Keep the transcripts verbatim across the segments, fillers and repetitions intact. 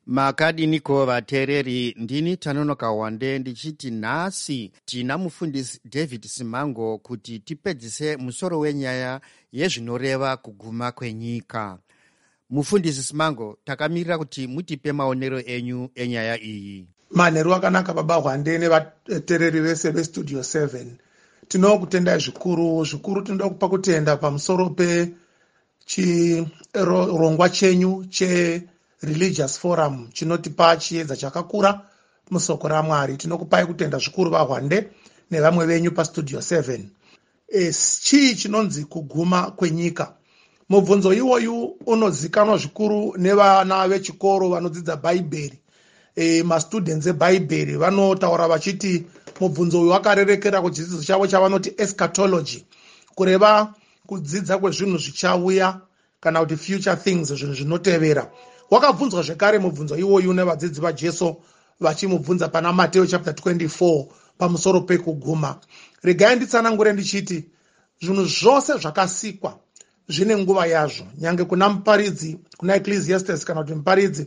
Makadiniko vateereri, ndini Tanonoka Wande ndichiti nhasi tina mufundisi David Simango kuti tipedzise musoro wenyaya yezvinoreva kuguma kwenyika. Mufundisi Simango, takamirira kuti mutipe maonero enyu enyaya iyi. Manheru akanaka baba Wande nevateereri vese vestudio seven. Tinoda kutendai zvikuru zvikuru tinoda kupa kutenda pamusoro pe chirongwa chenyu che religious forum chinotipa chiedza chakakura musoko raMwari. Tinokupai kutenda zvikuru vaHwande nevamwe venyu pastudio seven. E, chii chinonzi kuguma kwenyika? Mubvunzo iwoyu unozikanwa zvikuru nevana vechikoro vanodzidza Bhaibheri. E, mastudents eBhaibheri vanotaura vachiti mubvunzo uyu wakarerekera kuchidzidzo chavo chavanoti eschatology, kureva kudzidza kwezvinhu zvichauya kana kuti future things, zvinhu zvinotevera. Wakabvunzwa zvekare mubvunzo iwoyu nevadzidzi vaJesu vachimubvunza pana Mateo chapter twenty-four pamusoro pekuguma. Regai nditsanangure ndichiti zvinhu zvose zvakasikwa zvine nguva yazvo. Nyange kuna muparidzi, kuna Ecclesiastes kana kuti muparidzi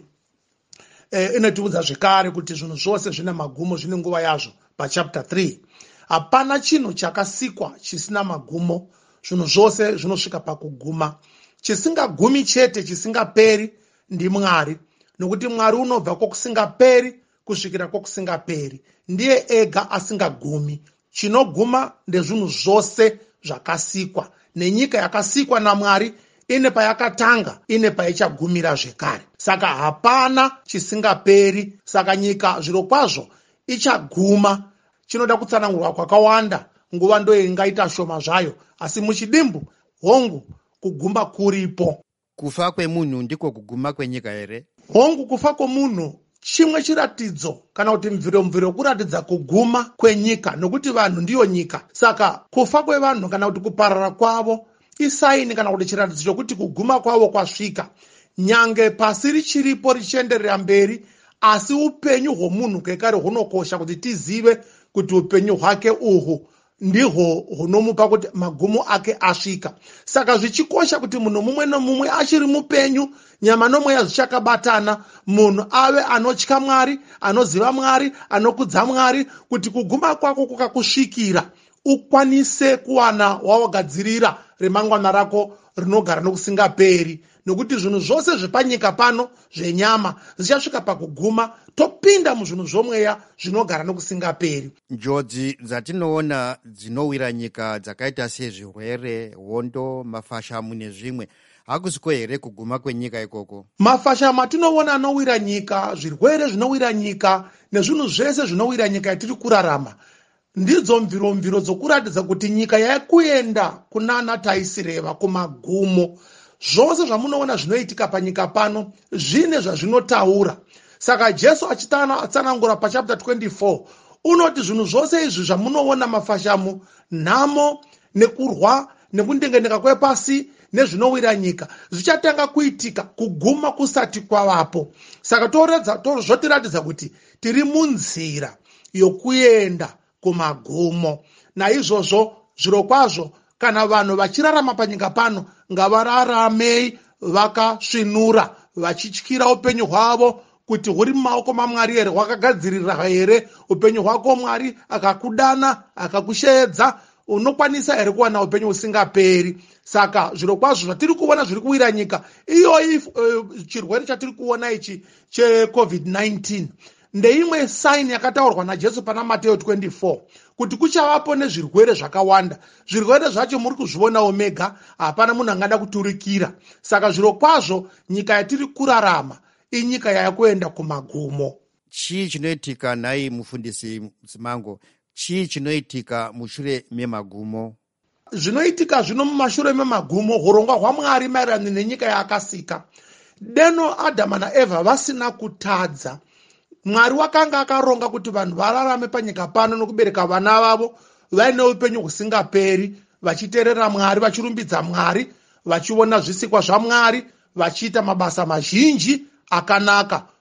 eh, inotiudza zvekare kuti zvinhu zvose zvine magumo zvine nguva yazvo pa chapter three. Hapana chinhu chakasikwa chisina magumo, zvinhu zvose zvinosvika pakuguma. Chisingagumi chete, chisingaperi ndi Mwari, nokuti Mwari unobva kokusingaperi kusvikira kokusingaperi. Ndiye ega asingagumi. Chinoguma ndezvinhu zvose zvakasikwa, nenyika yakasikwa naMwari ine payakatanga, ine paichagumira zvekare. Saka hapana chisingaperi. Saka nyika zviro kwazvo ichaguma. Chinoda kutsanangurwa kwakawanda, nguva ndo ingaita shoma zvayo, asi muchidimbu hongu kuguma kuripo. Kufa kwemunhu ndiko kuguma kwenyika here? Hongu kufa kwemunhu chimwe chiratidzo kana kuti mviro mviro kuratidza kuguma kwenyika, nokuti vanhu ndiyo nyika. Saka kufa kwevanhu kana kuti kuparara kwavo isaini kana kuti chiratidzo chokuti kuguma kwavo kwasvika. Nyange pasi richiripo richienderera mberi, asi upenyu hwomunhu kekare hunokosha kuti tizive kuti upenyu hwake uhwu ndihwo hunomupa kuti magumo ake asvika. Saka zvichikosha kuti munhu mumwe nomumwe achiri mupenyu, nyama nomweya zvichakabatana, munhu ave anotya Mwari, anoziva Mwari, anokudza Mwari, kuti kuguma kwako kukakusvikira ukwanise kuwana wawagadzirira remangwana rako rinogara nokusingaperi. Nokuti zvinhu zvose zvepanyika pano zvenyama zvichasvika pakuguma, topinda muzvinhu zvomweya zvinogara nokusingaperi. Njodzi dzatinoona dzinowira nyika dzakaita sezvirwere, hondo, mafashamu nezvimwe, hakusiko here kuguma kwenyika ikoko? Mafashamu atinoona anowira nyika, zvirwere zvinowira nyika, nezvinhu zvese zvinowira nyika yatiri kurarama, ndidzo mviro mviro dzokuratidza kuti nyika yakuenda kunana taisireva kumagumo. Zvose zvamunoona zvinoitika panyika pano zvine zvazvinotaura. Saka Jesu achitsanangura pa chapter twenty-four unoti zvinhu zvose izvi zvamunoona, mafashamu, nhamo, nekurwa, nekundengeneka kwepasi nezvinowira nyika, zvichatanga kuitika kuguma kusati kwavapo. Saka zvotiratidza kuti tiri munzira yokuenda kumagumo. Naizvozvo zviro kwazvo kana vanhu vachirarama panyika pano ngavararamei vakasvinura, vachityira upenyu hwavo kuti huri mumaoko maMwari here, hwakagadzirira here upenyu hwako. Mwari akakudana akakusheedza, unokwanisa here kuwana upenyu usingaperi. Saka zviro kwazvo zvatiri kuona zviri kuwira nyika, iyoyi uh, chirwere chatiri kuona ichi checovid nineteen ndeimwe saini yakataurwa naJesu pana Mateo twenty-four kuti kuchavapo nezvirwere zvakawanda. Zvirwere zvacho muri kuzviona omega, hapana munhu angada kuturikira. Saka zviro kwazvo nyika yatiri kurarama inyika yakuenda kumagumo. Chii chinoitika, nhai mufundisi Simango, chii chinoitika mushure memagumo? Zvinoitika zvino mumashure memagumo, urongwa hwaMwari maererano nenyika yaakasika. Deno Adama naEvha vasina kutadza. Mwari wakanga akaronga kuti vanhu vararame panyika pano nokubereka vana vavo vaine upenyu husingaperi, vachiteerera Mwari, vachirumbidza Mwari, vachiona zvisikwa zvaMwari, vachiita mabasa mazhinji akanaka,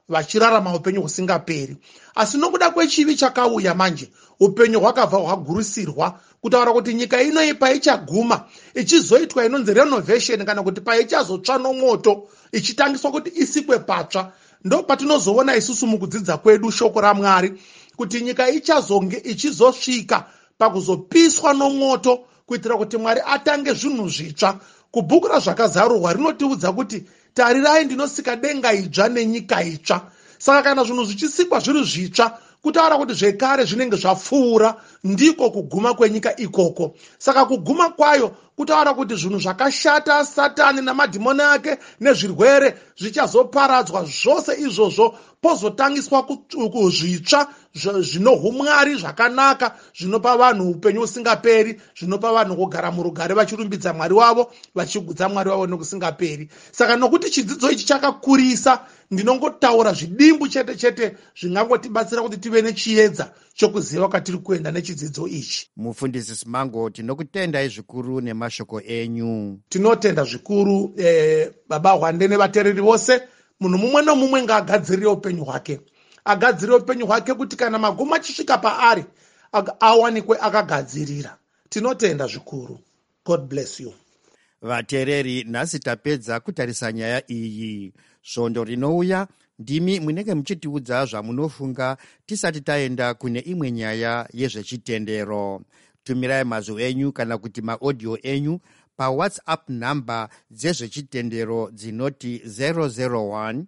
vachirarama upenyu husingaperi. Asi nokuda kwechivi chakauya manje, upenyu hwakabva hwagurusirwa, kutaura kuti nyika ino paichaguma ichizoitwa inonzi renovation kana kuti paichazotsva nomoto ichitangiswa kuti isikwe patsva, ndo patinozoona isusu mukudzidza kwedu shoko raMwari kuti nyika ichazonge ichizosvika pakuzopiswa nomoto kuitira kuti Mwari atange zvinhu zvitsva. Kubhuku razvakazarurwa rinotiudza kuti tarirai ndinosika denga idzva nenyika itsva. Saka kana zvinhu zvichisikwa zviri zvitsva, kutaura kuti zvekare zvinenge zvapfuura, ndiko kuguma kwenyika ikoko. Saka kuguma kwayo kutaura kuti zvinhu zvakashata Satani namadhimoni ake nezvirwere zvichazoparadzwa zvose izvozvo, pozotangiswa kuzvitsva zvinohumwari zvakanaka, zvinopa vanhu upenyu usingaperi, zvinopa vanhu kugara murugare vachirumbidza Mwari wavo, vachigudza Mwari wavo nokusingaperi. Saka nokuti chidzidzo ichi chakakurisa, ndinongotaura zvidimbu chete chete zvingangotibatsira kuti tive nechiedza chokuziva kwatiri kuenda nechidzidzo ichi. Mufundisi Simango, tinokutendai zvikuru nemashoko enyu. Tinotenda zvikuru eh, baba Hwande nevateereri vose. Munhu mumwe nomumwe ngaagadzirire upenyu hwake, agadzirire upenyu hwake kuti kana magumo achisvika paari awanikwe akagadzirira. Tinotenda zvikuru. God bless you. Vateereri, nhasi tapedza kutarisa nyaya iyi. Svondo rinouya ndimi munenge muchitiudza zvamunofunga tisati taenda kune imwe nyaya yezvechitendero. Tumirai mazwi enyu kana kuti maaudio enyu paWhatsApp namba dzezvechitendero dzinoti zero zero one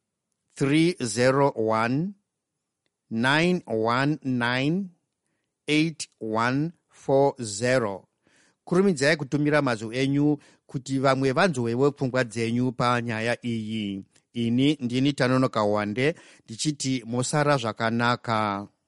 three zero one nine one nine eight one four zero. Kurumidzai kutumira mazwi enyu kuti vamwe vanzwewo pfungwa dzenyu panyaya iyi. Ini ndini Tanonoka Wande ndichiti musara zvakanaka.